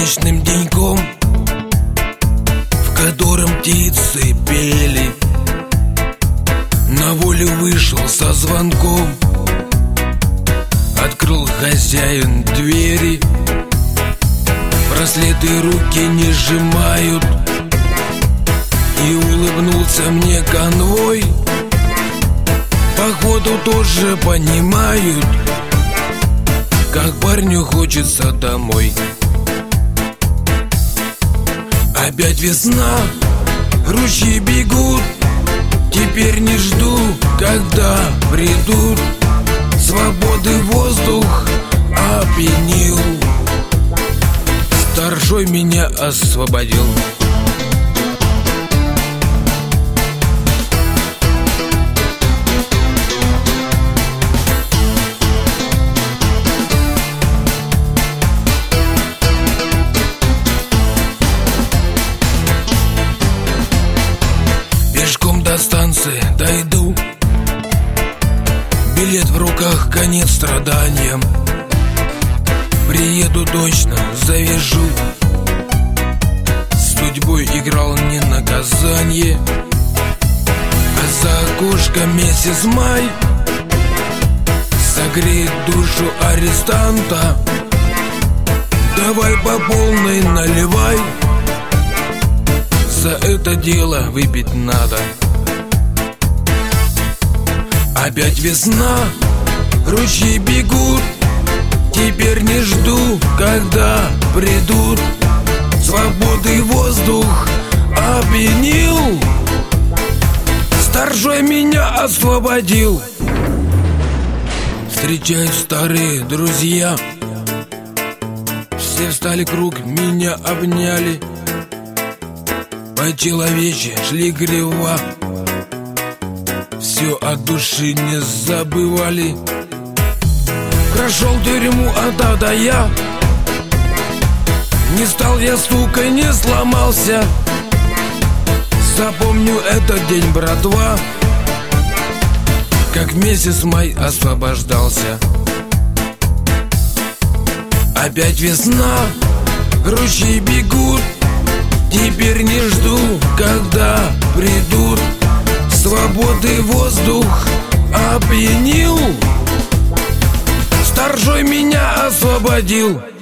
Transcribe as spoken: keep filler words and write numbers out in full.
солнечным деньком, в котором птицы пели. На волю вышел со звонком, открыл хозяин двери. Браслеты руки не сжимают, и улыбнулся мне конвой. Походу тоже понимают, как парню хочется домой. Опять весна, ручьи бегут, теперь не жду, когда придут. Свободы воздух опьянил, старшой меня освободил. Пешком до станции дойду, билет в руках, конец страданиям. Приеду точно, завяжу. С судьбой играл не наказание, а за окошком месяц май согреет душу арестанта. Давай по полной наливай, за это дело выпить надо. Опять весна, ручьи бегут, теперь не жду, когда придут. Свободы воздух опьянил, старшой меня освободил. Встречают старые друзья, все встали круг, меня обняли. По-человече шли грева, все от души не забывали. Прошел тюрьму от А до Я, не стал я стукой, не сломался. Запомню этот день, братва, как месяц май освобождался. Опять весна, ручьи бегут, теперь не жду, когда придут. Свободы воздух опьянил, старшой меня освободил.